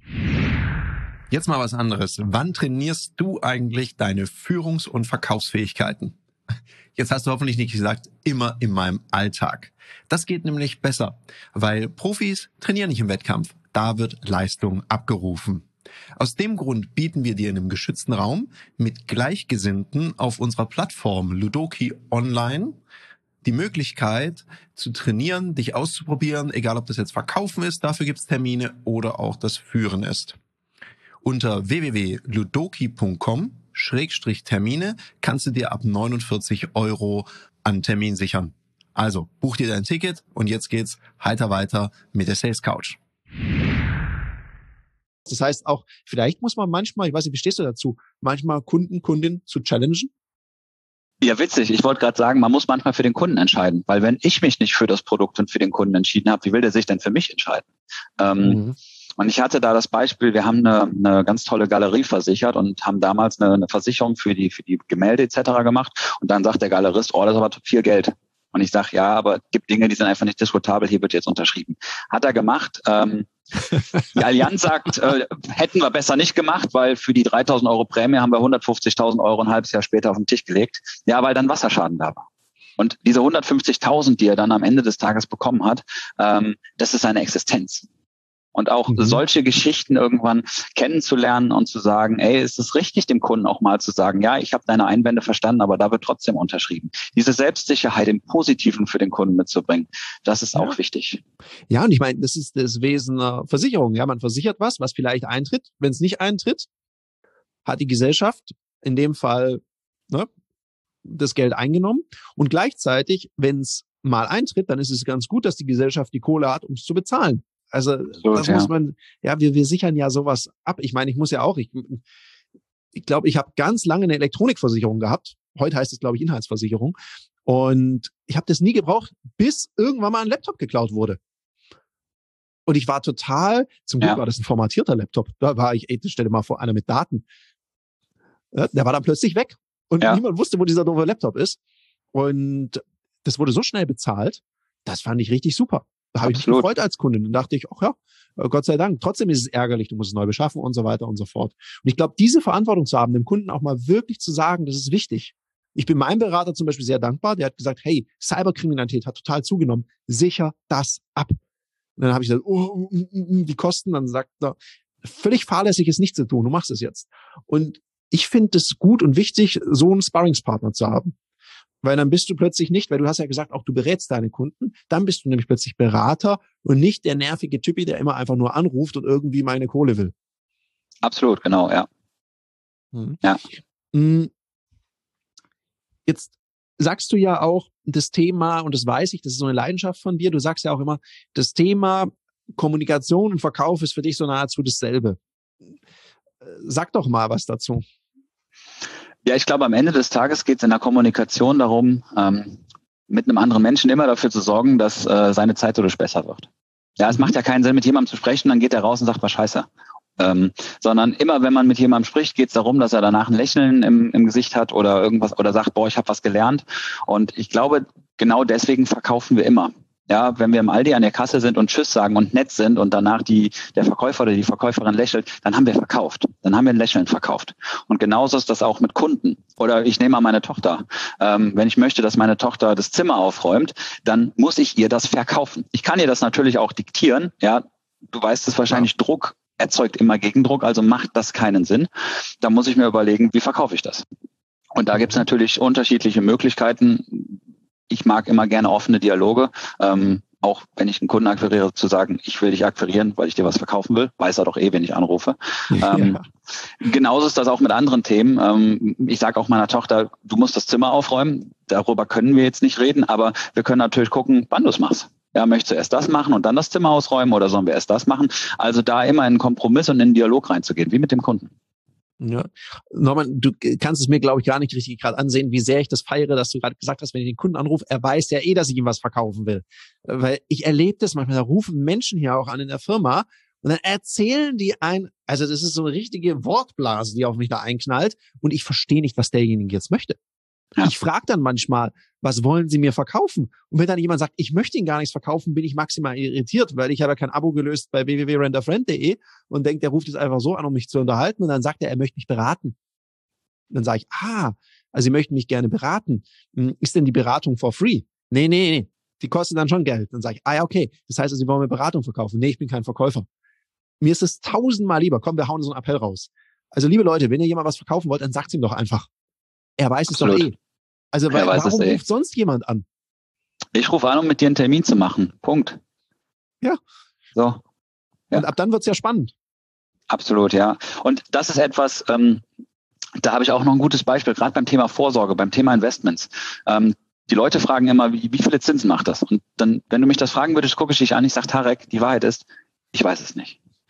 Jetzt mal was anderes. Wann trainierst du eigentlich deine Führungs- und Verkaufsfähigkeiten? Jetzt hast du hoffentlich nicht gesagt, immer in meinem Alltag. Das geht nämlich besser, weil Profis trainieren nicht im Wettkampf. Da wird Leistung abgerufen. Aus dem Grund bieten wir dir in einem geschützten Raum mit Gleichgesinnten auf unserer Plattform Ludoki Online die Möglichkeit zu trainieren, dich auszuprobieren, egal ob das jetzt Verkaufen ist, dafür gibt's Termine, oder auch das Führen ist. Unter w w w punkt ludoki punkt com Schrägstrich Termine kannst du dir ab neunundvierzig Euro an Termin sichern. Also buch dir dein Ticket und jetzt geht's heiter weiter mit der Sales Couch. Das heißt auch, vielleicht muss man manchmal, ich weiß nicht, wie stehst du dazu, manchmal Kunden, Kundin zu challengen? Ja, witzig. Ich wollte gerade sagen, man muss manchmal für den Kunden entscheiden, weil wenn ich mich nicht für das Produkt und für den Kunden entschieden habe, wie will der sich denn für mich entscheiden? Ähm, mhm. Und ich hatte da das Beispiel, wir haben eine, eine ganz tolle Galerie versichert und haben damals eine, eine Versicherung für die für die Gemälde et cetera gemacht. Und dann sagt der Galerist, oh, das ist aber viel Geld. Und ich sage, ja, aber es gibt Dinge, die sind einfach nicht diskutabel, hier wird jetzt unterschrieben. Hat er gemacht. Ähm, die Allianz sagt, äh, hätten wir besser nicht gemacht, weil für die dreitausend Euro Prämie haben wir hundertfünfzigtausend Euro ein halbes Jahr später auf den Tisch gelegt. Ja, weil dann Wasserschaden da war. Und diese hundertfünfzigtausend, die er dann am Ende des Tages bekommen hat, ähm, das ist seine Existenz. Und auch mhm. solche Geschichten irgendwann kennenzulernen und zu sagen, ey, ist es richtig, dem Kunden auch mal zu sagen, ja, ich habe deine Einwände verstanden, aber da wird trotzdem unterschrieben. Diese Selbstsicherheit im Positiven für den Kunden mitzubringen, das ist ja. auch wichtig. Ja, und ich meine, das ist das Wesen einer Versicherung. Ja, man versichert was, was vielleicht eintritt. Wenn es nicht eintritt, hat die Gesellschaft in dem Fall ne, das Geld eingenommen. Und gleichzeitig, wenn es mal eintritt, dann ist es ganz gut, dass die Gesellschaft die Kohle hat, um es zu bezahlen. Also so, das ja. muss man, ja, wir, wir sichern ja sowas ab. Ich meine, ich muss ja auch, ich ich glaube, ich habe ganz lange eine Elektronikversicherung gehabt. Heute heißt es, glaube ich, Inhaltsversicherung. Und ich habe das nie gebraucht, bis irgendwann mal ein Laptop geklaut wurde. Und ich war total, zum Glück ja. war das ein formatierter Laptop. Da war ich, ey, stell dir mal vor, einer mit Daten. Ja, der war dann plötzlich weg. Und ja. niemand wusste, wo dieser doofe Laptop ist. Und das wurde so schnell bezahlt, das fand ich richtig super. Da habe ich mich gefreut als Kundin. Dann dachte ich, ach ja, Gott sei Dank. Trotzdem ist es ärgerlich, du musst es neu beschaffen und so weiter und so fort. Und ich glaube, diese Verantwortung zu haben, dem Kunden auch mal wirklich zu sagen, das ist wichtig. Ich bin meinem Berater zum Beispiel sehr dankbar. Der hat gesagt, hey, Cyberkriminalität hat total zugenommen. Sicher das ab. Und dann habe ich gesagt, oh, die Kosten. Dann sagt er, völlig fahrlässig ist nicht zu tun. Du machst es jetzt. Und ich finde es gut und wichtig, so einen Sparringspartner zu haben. Weil dann bist du plötzlich nicht, weil du hast ja gesagt, auch du berätst deine Kunden, dann bist du nämlich plötzlich Berater und nicht der nervige Typi, der immer einfach nur anruft und irgendwie meine Kohle will. Absolut, genau, ja. Hm. ja. Jetzt sagst du ja auch das Thema, und das weiß ich, das ist so eine Leidenschaft von dir, du sagst ja auch immer, das Thema Kommunikation und Verkauf ist für dich so nahezu dasselbe. Sag doch mal was dazu. Ja, ich glaube, am Ende des Tages geht es in der Kommunikation darum, ähm, mit einem anderen Menschen immer dafür zu sorgen, dass äh, seine Zeit dadurch besser wird. Ja, es macht ja keinen Sinn, mit jemandem zu sprechen, dann geht er raus und sagt, was scheiße. Ähm, sondern immer, wenn man mit jemandem spricht, geht es darum, dass er danach ein Lächeln im, im Gesicht hat oder irgendwas oder sagt, boah, ich habe was gelernt. Und ich glaube, genau deswegen verkaufen wir immer. Ja, wenn wir im Aldi an der Kasse sind und Tschüss sagen und nett sind und danach die, der Verkäufer oder die Verkäuferin lächelt, dann haben wir verkauft. Dann haben wir ein Lächeln verkauft. Und genauso ist das auch mit Kunden. Oder ich nehme mal meine Tochter. Ähm, wenn ich möchte, dass meine Tochter das Zimmer aufräumt, dann muss ich ihr das verkaufen. Ich kann ihr das natürlich auch diktieren. Ja, du weißt es wahrscheinlich, Druck erzeugt immer Gegendruck, also macht das keinen Sinn. Da muss ich mir überlegen, wie verkaufe ich das? Und da gibt es natürlich unterschiedliche Möglichkeiten. Ich mag immer gerne offene Dialoge, ähm, auch wenn ich einen Kunden akquiriere, zu sagen, ich will dich akquirieren, weil ich dir was verkaufen will. Weiß er doch eh, wenn ich anrufe. Ähm, ja. Genauso ist das auch mit anderen Themen. Ähm, ich sage auch meiner Tochter, du musst das Zimmer aufräumen. Darüber können wir jetzt nicht reden, aber wir können natürlich gucken, wann du es machst. Ja, möchtest du erst das machen und dann das Zimmer ausräumen oder sollen wir erst das machen? Also da immer in einen Kompromiss und in einen Dialog reinzugehen, wie mit dem Kunden. Ja. Norman, du kannst es mir, glaube ich, gar nicht richtig gerade ansehen, wie sehr ich das feiere, dass du gerade gesagt hast, wenn ich den Kunden anrufe, er weiß ja eh, dass ich ihm was verkaufen will. Weil ich erlebe das manchmal, da rufen Menschen hier auch an in der Firma und dann erzählen die ein, also das ist so eine richtige Wortblase, die auf mich da einknallt und ich verstehe nicht, was derjenige jetzt möchte. Ja. Ich frage dann manchmal, was wollen Sie mir verkaufen? Und wenn dann jemand sagt, ich möchte Ihnen gar nichts verkaufen, bin ich maximal irritiert, weil ich habe ja kein Abo gelöst bei w w w punkt renderfriend punkt de und denkt, der ruft jetzt einfach so an, um mich zu unterhalten. Und dann sagt er, er möchte mich beraten. Und dann sage ich, ah, also Sie möchten mich gerne beraten. Ist denn die Beratung for free? Nee, nee, nee. Die kostet dann schon Geld. Dann sage ich, ah ja, okay. Das heißt, also, Sie wollen mir Beratung verkaufen. Nee, ich bin kein Verkäufer. Mir ist es tausendmal lieber. Komm, wir hauen so einen Appell raus. Also, liebe Leute, wenn ihr jemand was verkaufen wollt, dann sagt es ihm doch einfach. Er weiß Absolut. es doch eh. Also weil, warum ruft eh. sonst jemand an? Ich rufe an, um mit dir einen Termin zu machen. Punkt. Ja. So. Ja. Und ab dann wird's ja spannend. Absolut, ja. Und das ist etwas, ähm, da habe ich auch noch ein gutes Beispiel, gerade beim Thema Vorsorge, beim Thema Investments. Ähm, die Leute fragen immer, wie, wie viele Zinsen macht das? Und dann, wenn du mich das fragen würdest, gucke ich dich an, ich sage, Tarek, die Wahrheit ist, ich weiß es nicht.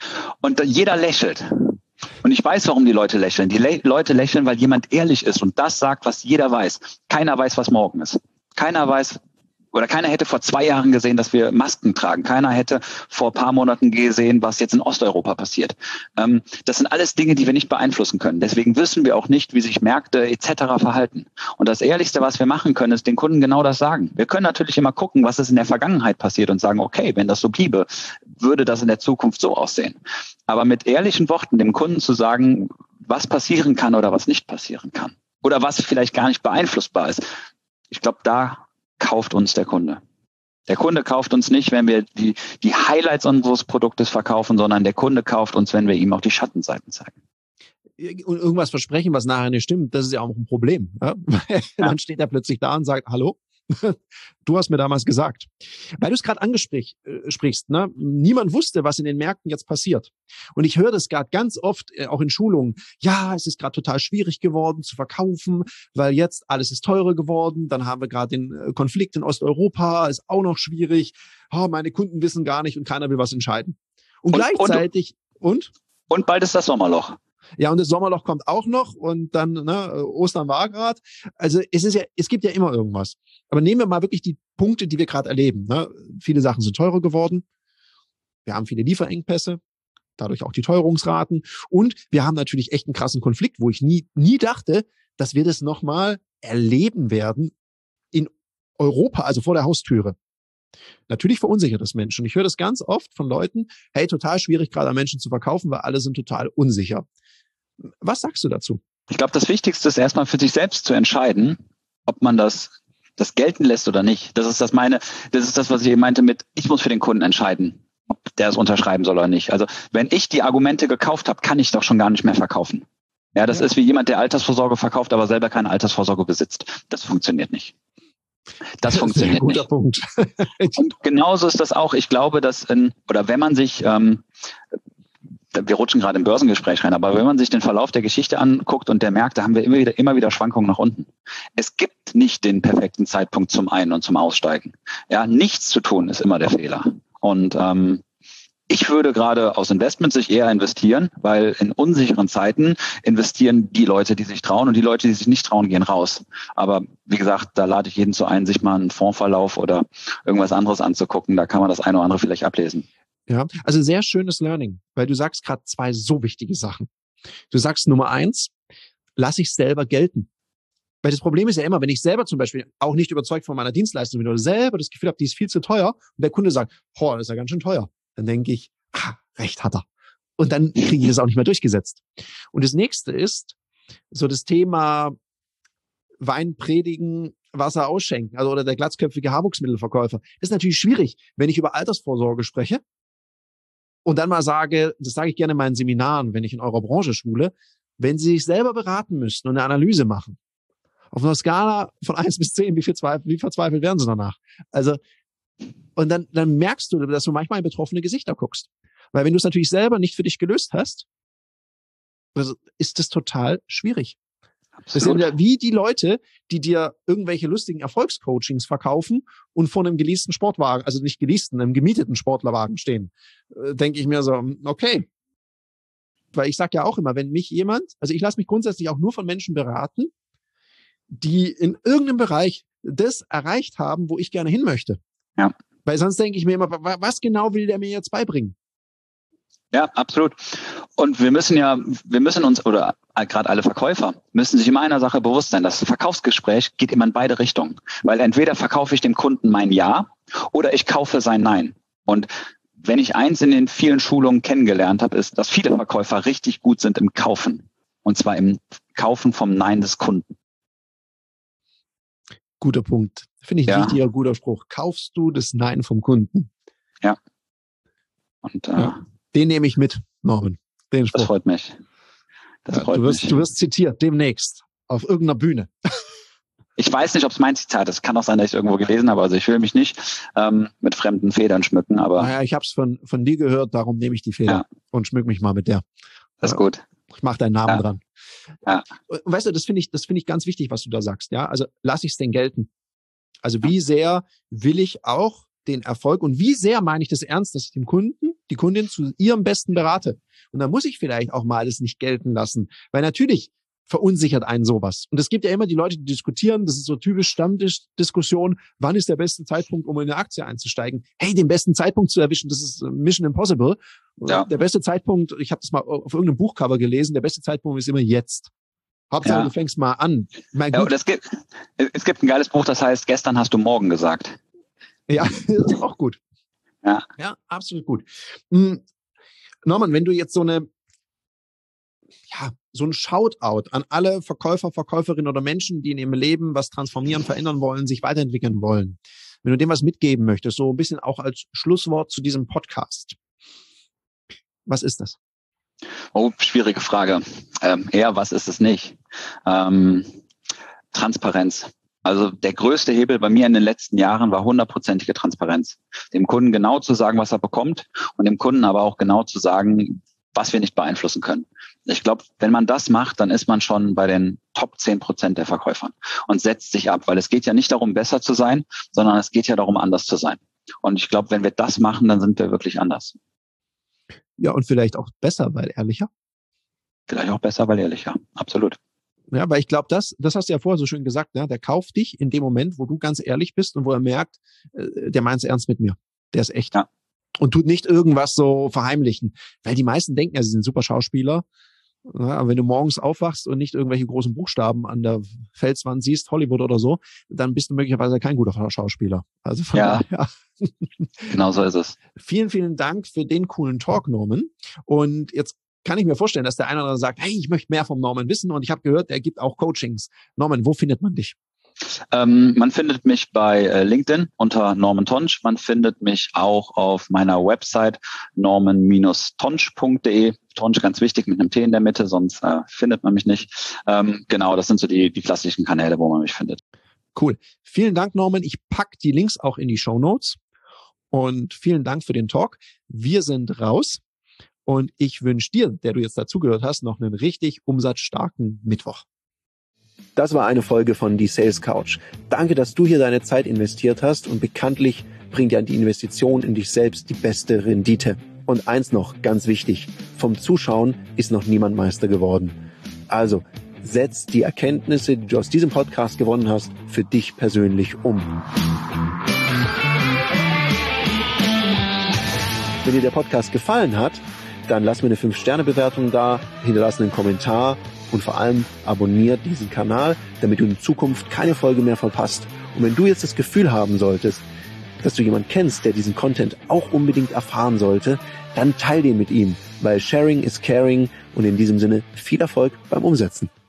Und jeder lächelt. Und ich weiß, warum die Leute lächeln. Die Le- Leute lächeln, weil jemand ehrlich ist und das sagt, was jeder weiß. Keiner weiß, was morgen ist. Keiner weiß, oder keiner hätte vor zwei Jahren gesehen, dass wir Masken tragen. Keiner hätte vor ein paar Monaten gesehen, was jetzt in Osteuropa passiert. Ähm, das sind alles Dinge, die wir nicht beeinflussen können. Deswegen wissen wir auch nicht, wie sich Märkte et cetera verhalten. Und das Ehrlichste, was wir machen können, ist den Kunden genau das sagen. Wir können natürlich immer gucken, was ist in der Vergangenheit passiert und sagen, okay, wenn das so bliebe, würde das in der Zukunft so aussehen. Aber mit ehrlichen Worten dem Kunden zu sagen, was passieren kann oder was nicht passieren kann. Oder was vielleicht gar nicht beeinflussbar ist. Ich glaube, da kauft uns der Kunde. Der Kunde kauft uns nicht, wenn wir die, die Highlights unseres Produktes verkaufen, sondern der Kunde kauft uns, wenn wir ihm auch die Schattenseiten zeigen. Und irgendwas versprechen, was nachher nicht stimmt, das ist ja auch ein Problem. Ja? Ja. Dann steht er plötzlich da und sagt, hallo, du hast mir damals gesagt. Weil du es gerade ansprichst, ne? Niemand wusste, was in den Märkten jetzt passiert. Und ich höre das gerade ganz oft, äh, auch in Schulungen. Ja, es ist gerade total schwierig geworden zu verkaufen, weil jetzt alles ist teurer geworden. Dann haben wir gerade den äh, Konflikt in Osteuropa, ist auch noch schwierig. Oh, meine Kunden wissen gar nicht und keiner will was entscheiden. Und, und gleichzeitig, und? Und bald ist das Sommerloch. Ja, und das Sommerloch kommt auch noch und dann, ne, Ostern war gerade. Also es ist ja, es gibt ja immer irgendwas. Aber nehmen wir mal wirklich die Punkte, die wir gerade erleben. Ne? Viele Sachen sind teurer geworden. Wir haben viele Lieferengpässe, dadurch auch die Teuerungsraten. Und wir haben natürlich echt einen krassen Konflikt, wo ich nie, nie dachte, dass wir das nochmal erleben werden in Europa, also vor der Haustüre. Natürlich verunsichert das Menschen. Und ich höre das ganz oft von Leuten, hey, total schwierig gerade an Menschen zu verkaufen, weil alle sind total unsicher. Was sagst du dazu? Ich glaube, das Wichtigste ist erstmal für sich selbst zu entscheiden, ob man das, das gelten lässt oder nicht. Das ist das meine, das ist das, was ich eben meinte mit, ich muss für den Kunden entscheiden, ob der es unterschreiben soll oder nicht. Also wenn ich die Argumente gekauft habe, kann ich doch schon gar nicht mehr verkaufen. Ja, das ja. ist wie jemand, der Altersvorsorge verkauft, aber selber keine Altersvorsorge besitzt. Das funktioniert nicht. Das, das funktioniert ist ein guter nicht. Punkt. Und genauso ist das auch. Ich glaube, dass in, oder wenn man sich, ähm, wir rutschen gerade im Börsengespräch rein, aber wenn man sich den Verlauf der Geschichte anguckt und der Märkte, haben wir immer wieder, immer wieder Schwankungen nach unten. Es gibt nicht den perfekten Zeitpunkt zum Ein- und zum Aussteigen. Ja, nichts zu tun ist immer der Fehler. Und ähm, ich würde gerade aus Investmentsicht eher investieren, weil in unsicheren Zeiten investieren die Leute, die sich trauen, und die Leute, die sich nicht trauen, gehen raus. Aber wie gesagt, da lade ich jeden zu ein, sich mal einen Fondsverlauf oder irgendwas anderes anzugucken. Da kann man das eine oder andere vielleicht ablesen. Ja, also sehr schönes Learning, weil du sagst gerade zwei so wichtige Sachen. Du sagst Nummer eins, lass ich selber gelten. Weil das Problem ist ja immer, wenn ich selber zum Beispiel auch nicht überzeugt von meiner Dienstleistung bin oder selber das Gefühl habe, die ist viel zu teuer und der Kunde sagt, boah, das ist ja ganz schön teuer. Dann denke ich, ah, recht hat er. Und dann kriege ich das auch nicht mehr durchgesetzt. Und das nächste ist so das Thema Wein predigen, Wasser ausschenken, also oder der glatzköpfige Haarwuchsmittelverkäufer. Das ist natürlich schwierig, wenn ich über Altersvorsorge spreche und dann mal sage, das sage ich gerne in meinen Seminaren, wenn ich in eurer Branche schule, wenn Sie sich selber beraten müssten und eine Analyse machen, auf einer Skala von eins bis zehn, wie viel Zweifel, wie verzweifelt werden Sie danach? Also, und dann, dann merkst du, dass du manchmal in betroffene Gesichter guckst. Weil wenn du es natürlich selber nicht für dich gelöst hast, ist das total schwierig. Absolut. Das sind ja wie die Leute, die dir irgendwelche lustigen Erfolgscoachings verkaufen und vor einem geleasten Sportwagen, also nicht geleasten, einem gemieteten Sportlerwagen stehen. Äh, denke ich mir so, okay. Weil ich sage ja auch immer, wenn mich jemand, also ich lasse mich grundsätzlich auch nur von Menschen beraten, die in irgendeinem Bereich das erreicht haben, wo ich gerne hin möchte. Ja. Weil sonst denke ich mir immer, was genau will der mir jetzt beibringen? Ja, absolut. Und wir müssen ja, wir müssen uns, oder gerade alle Verkäufer, müssen sich immer einer Sache bewusst sein. Das Verkaufsgespräch geht immer in beide Richtungen. Weil entweder verkaufe ich dem Kunden mein Ja oder ich kaufe sein Nein. Und wenn ich eins in den vielen Schulungen kennengelernt habe, ist, dass viele Verkäufer richtig gut sind im Kaufen. Und zwar im Kaufen vom Nein des Kunden. Guter Punkt. Finde ich ein ja. richtiger, guter Spruch. Kaufst du das Nein vom Kunden? Ja. Und äh, ja. Den nehme ich mit, Norman. Den Spruch. Das freut mich. Das ja, freut du, wirst, mich. du wirst zitiert, demnächst, auf irgendeiner Bühne. Ich weiß nicht, ob es mein Zitat ist. Kann auch sein, dass ich es irgendwo gelesen habe. Also ich will mich nicht ähm, mit fremden Federn schmücken. Aber naja, ich habe es von, von dir gehört, darum nehme ich die Feder ja. und schmück mich mal mit der. Das ist gut. Ich mache deinen Namen ja. dran. Ja. Und weißt du, das finde ich, das finde ich ganz wichtig, was du da sagst. Ja, also lass ich es denn gelten. Also wie sehr will ich auch den Erfolg und wie sehr meine ich das ernst, dass ich dem Kunden, die Kundin zu ihrem Besten berate. Und da muss ich vielleicht auch mal das nicht gelten lassen, weil natürlich verunsichert einen sowas. Und es gibt ja immer die Leute, die diskutieren, das ist so typisch Stammtischdiskussion, wann ist der beste Zeitpunkt, um in eine Aktie einzusteigen? Hey, den besten Zeitpunkt zu erwischen, das ist Mission Impossible. Ja. Der beste Zeitpunkt, ich habe das mal auf irgendeinem Buchcover gelesen, der beste Zeitpunkt ist immer jetzt. Hauptsache, ja. Du fängst mal an. Mein ja, es, gibt, es gibt ein geiles Buch, das heißt, gestern hast du morgen gesagt. Ja, das ist auch gut. Ja, ja, absolut gut. Hm, Norman, wenn du jetzt so eine ja, so ein Shoutout an alle Verkäufer, Verkäuferinnen oder Menschen, die in ihrem Leben was transformieren, verändern wollen, sich weiterentwickeln wollen. Wenn du dem was mitgeben möchtest, so ein bisschen auch als Schlusswort zu diesem Podcast. Was ist das? Oh, schwierige Frage. Ähm, eher, was ist es nicht? Ähm, Transparenz. Also der größte Hebel bei mir in den letzten Jahren war hundertprozentige Transparenz. Dem Kunden genau zu sagen, was er bekommt und dem Kunden aber auch genau zu sagen, was wir nicht beeinflussen können. Ich glaube, wenn man das macht, dann ist man schon bei den Top zehn Prozent der Verkäufern und setzt sich ab, weil es geht ja nicht darum, besser zu sein, sondern es geht ja darum, anders zu sein. Und ich glaube, wenn wir das machen, dann sind wir wirklich anders. Ja, und vielleicht auch besser, weil ehrlicher. Vielleicht auch besser, weil ehrlicher. Absolut. Ja, weil ich glaube, das, das hast du ja vorher so schön gesagt, ne? Der kauft dich in dem Moment, wo du ganz ehrlich bist und wo er merkt, äh, der meint es ernst mit mir. Der ist echt. Ja. Und tut nicht irgendwas so verheimlichen. Weil die meisten denken ja, sie sind super Schauspieler. Ja, aber wenn du morgens aufwachst und nicht irgendwelche großen Buchstaben an der Felswand siehst, Hollywood oder so, dann bist du möglicherweise kein guter Schauspieler. Also von ja, daher. Genau so ist es. Vielen, vielen Dank für den coolen Talk, Norman. Und jetzt kann ich mir vorstellen, dass der eine oder andere sagt, hey, ich möchte mehr vom Norman wissen und ich habe gehört, er gibt auch Coachings. Norman, wo findet man dich? Ähm, man findet mich bei äh, LinkedIn unter Norman Tonsch. Man findet mich auch auf meiner Website norman Bindestrich tonsch punkt de. Tonsch ganz wichtig mit einem T in der Mitte, sonst äh, findet man mich nicht. Ähm, genau, das sind so die, die klassischen Kanäle, wo man mich findet. Cool. Vielen Dank, Norman. Ich pack die Links auch in die Shownotes. Und vielen Dank für den Talk. Wir sind raus. Und ich wünsche dir, der du jetzt dazugehört hast, noch einen richtig umsatzstarken Mittwoch. Das war eine Folge von Die Sales Couch. Danke, dass du hier deine Zeit investiert hast und bekanntlich bringt ja die Investition in dich selbst die beste Rendite. Und eins noch, ganz wichtig, vom Zuschauen ist noch niemand Meister geworden. Also, setz die Erkenntnisse, die du aus diesem Podcast gewonnen hast, für dich persönlich um. Wenn dir der Podcast gefallen hat, dann lass mir eine fünf Sterne Bewertung da, hinterlass einen Kommentar und vor allem abonniert diesen Kanal, damit du in Zukunft keine Folge mehr verpasst. Und wenn du jetzt das Gefühl haben solltest, dass du jemanden kennst, der diesen Content auch unbedingt erfahren sollte, dann teil den mit ihm, weil Sharing is Caring und in diesem Sinne viel Erfolg beim Umsetzen.